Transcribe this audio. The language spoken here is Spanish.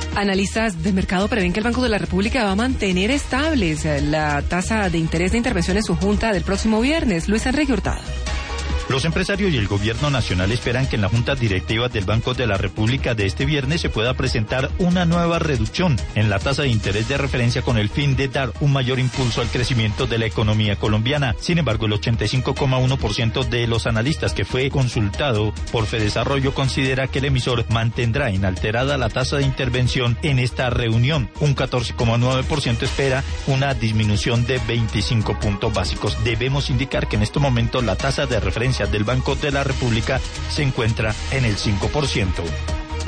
Analistas de mercado prevén que el Banco de la República va a mantener estables la tasa de interés de intervención en su junta del próximo viernes. Luis Enrique Hurtado. Los empresarios y el gobierno nacional esperan que en la junta directiva del Banco de la República de este viernes se pueda presentar una nueva reducción en la tasa de interés de referencia con el fin de dar un mayor impulso al crecimiento de la economía colombiana. Sin embargo, el 85,1% de los analistas que fue consultado por Fedesarrollo considera que el emisor mantendrá inalterada la tasa de intervención en esta reunión. Un 14,9% espera una disminución de 25 puntos básicos. Debemos indicar que en este momento la tasa de referencia del Banco de la República se encuentra en el 5%.